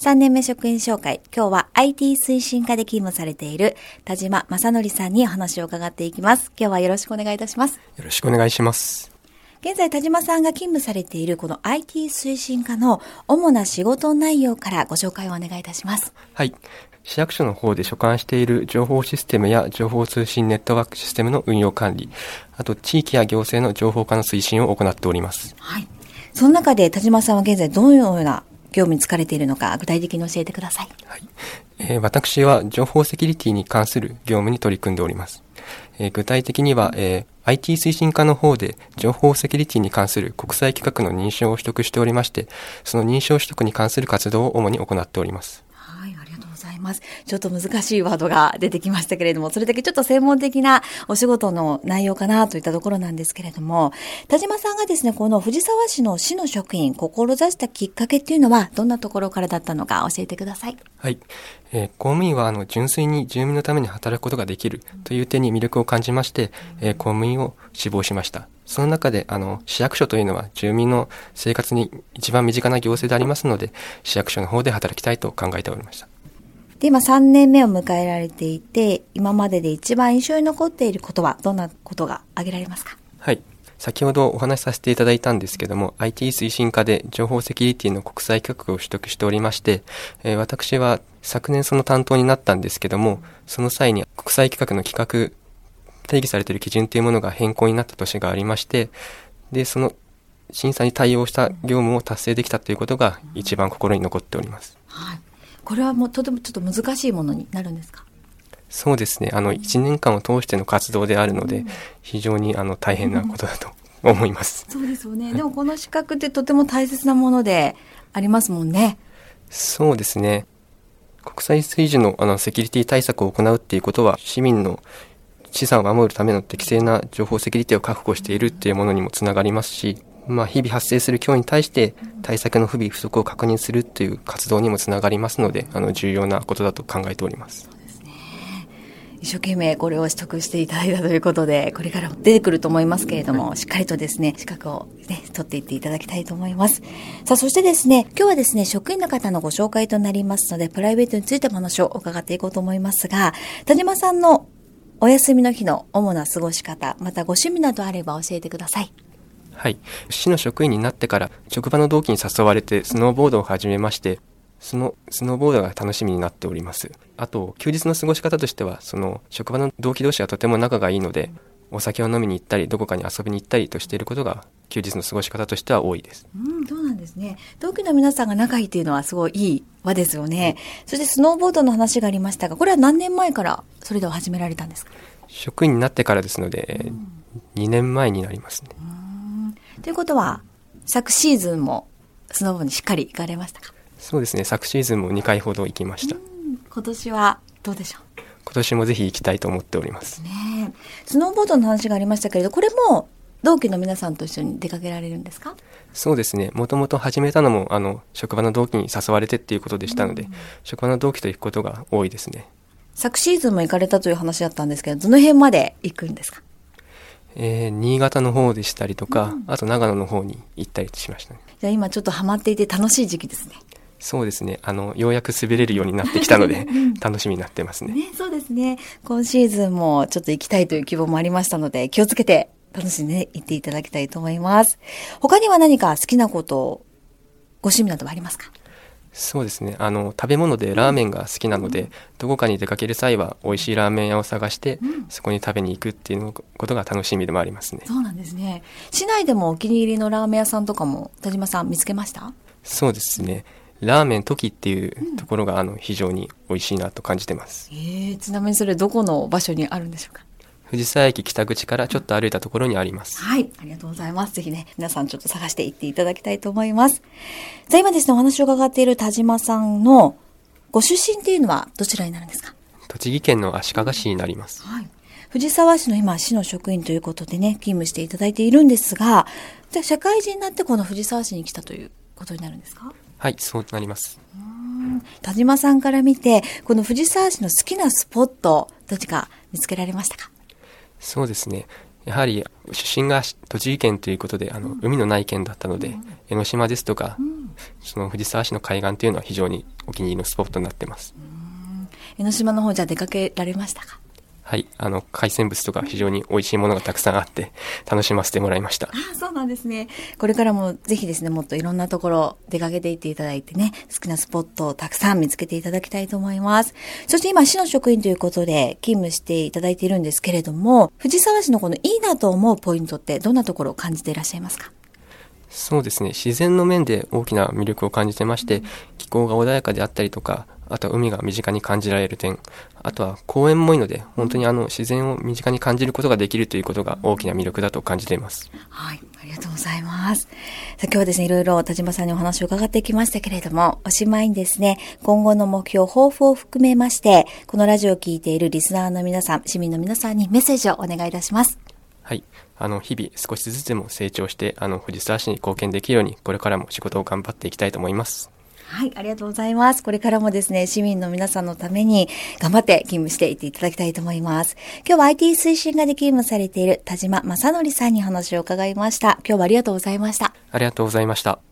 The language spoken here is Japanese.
3年目職員紹介。今日は IT 推進課で勤務されている田島正則さんにお話を伺っていきます。今日はよろしくお願いいたします。 よろしくお願いします。 現在田島さんが勤務されているこの IT 推進課の主な仕事内容からご紹介をお願いいたします。 はい。市役所の方で所管している情報システムや情報通信ネットワークシステムの運用管理、あと地域や行政の情報化の推進を行っております。 はい。その中で田島さんは現在どのような業務に就かれているのか具体的に教えてください。 はい。私は情報セキュリティに関する業務に取り組んでおります。具体的には、IT 推進課の方で情報セキュリティに関する国際規格の認証を取得しておりまして、その認証取得に関する活動を主に行っております。 はい、ありがとうございます。ちょっと難しいワードが出てきましたけれども、それだけちょっと専門的なお仕事の内容かなといったところなんですけれども、田島さんがですね、この藤沢市の市の職員、志したきっかけっていうのはどんなところからだったのか教えてください。 はい。公務員は純粋に住民のために働くことができるという点に魅力を感じまして、公務員を志望しました。その中で市役所というのは住民の生活に一番身近な行政でありますので、市役所の方で働きたいと考えておりました。 で、今3年目を迎えられていて、今までで一番印象に残っていることはどんなことが挙げられますか？ はい。先ほどお話しさせていただいたんですけども、IT 推進課で情報セキュリティの国際規格を取得しておりまして、私は昨年その担当になったんですけども、その際に国際規格の規格、定義されている基準というものが変更になった年がありまして、で、その審査に対応した業務を達成できたということが一番心に残っております。 はい。これはもうとてもちょっと難しいものになるんですか？ そうですね。1年間を通しての活動であるので、非常に大変なことだと思います。 そうですよね。でもこの資格ってとても大切なものでありますもんね。 そうですね。国際水準のセキュリティ対策を行うっていうことは、市民の資産を守るための適正な情報セキュリティを確保しているっていうものにもつながりますし、日々発生する脅威に対して対策の不備不足を確認するっていう活動にもつながりますので、重要なことだと考えております。 一生懸命これを取得していただいたということで、これから出てくると思いますけれども、しっかりとですね、資格をね、取っていっていただきたいと思います。さあ、そしてですね、今日はですね、職員の方のご紹介となりますので、プライベートについても話を伺っていこうと思いますが、田島さんのお休みの日の主な過ごし方、またご趣味などあれば教えてください。 はい。市の職員になってから、職場の同期に誘われてスノーボードを始めまして、そのスノーボードが楽しみになっております。あと、休日の過ごし方としては、職場の同期同士はとても仲がいいので、お酒を飲みに行ったり、どこかに遊びに行ったりとしていることが、休日の過ごし方としては多いです。 そうなんですね。同期の皆さんが仲いいというのはすごいいい輪ですよね。そしてスノーボードの話がありましたが、これは何年前からそれでは始められたんですか？ 職員になってからですので、2年前になりますね。 ということは、昨シーズンもスノーボードにしっかり行かれましたか？ そうですね。昨シーズンも2回ほど行きました。 今年はどうでしょう？ 今年もぜひ行きたいと思っております。 ね、スノーボードの話がありましたけれど、これも同期の皆さんと一緒に出かけられるんですか？ そうですね。もともと始めたのも職場の同期に誘われてっていうことでしたので、職場の同期と行くことが多いですね。 昨シーズンも行かれたという話だったんですけど、どの辺まで行くんですか？ 新潟の方でしたりとか、あと長野の方に行ったりしましたね。 じゃあ今ちょっとハマっていて楽しい時期ですね。 そうですね。ようやく滑れるようになってきたので、楽しみになってますね。 そうですね。今シーズンもちょっと行きたいという希望もありましたので、気をつけて楽しんで行っていただきたいと思います。他には何か好きなこと、ご趣味などはありますか？ そうですね。食べ物でラーメンが好きなので、どこかに出かける際は美味しいラーメン屋を探して、そこに食べに行くっていうことが楽しみでもありますね。 そうなんですね。市内でもお気に入りのラーメン屋さんとかも田島さん見つけました？ そうですね。ラーメン時っていうところが非常に美味しいなと感じてます。 ちなみにそれどこの場所にあるんでしょうか？ 藤沢駅北口からちょっと歩いたところにあります。 はい、ありがとうございます。ぜひね、皆さんちょっと探して行っていただきたいと思います。じゃあ今ですね、お話を伺っている田島さんのご出身っていうのはどちらになるんですか？ 栃木県の足利市になります。 はい。藤沢市の今、市の職員ということでね、勤務していただいているんですが、じゃあ社会人になってこの藤沢市に来たということになるんですか？ はい、そうなります。 田島さんから見て、この藤沢市の好きなスポット、どっちか見つけられましたか？ そうですね。やはり出身が栃木県ということで、海のない県だったので、江ノ島ですとか、 その藤沢市の海岸というのは非常にお気に入りのスポットになってます。 江ノ島の方じゃ出かけられましたか？ はい、海鮮物とか非常に美味しいものがたくさんあって楽しませてもらいました。 そうなんですね。これからもぜひですね、もっといろんなところ出かけていっていただいてね、好きなスポットをたくさん見つけていただきたいと思います。そして今、市の職員ということで勤務していただいているんですけれども、藤沢市のこのいいなと思うポイントってどんなところを感じていらっしゃいますか？ そうですね、自然の面で大きな魅力を感じてまして、気候が穏やかであったりとか、あとは海が身近に感じられる点、あとは公園もいいので、本当に自然を身近に感じることができるということが大きな魅力だと感じています。 はい、ありがとうございます。今日はですね、いろいろ田島さんにお話を伺ってきましたけれども、おしまいにですね、今後の目標、抱負を含めまして、このラジオを聞いているリスナーの皆さん、市民の皆さんにメッセージをお願いいたします。 はい。日々少しずつでも成長して、藤沢市に貢献できるように、これからも仕事を頑張っていきたいと思います。 はい、ありがとうございます。これからもですね、市民の皆さんのために頑張って勤務していっていただきたいと思います。今日は IT 推進課で勤務されている田島正則さんに話を伺いました。今日はありがとうございました。 ありがとうございました。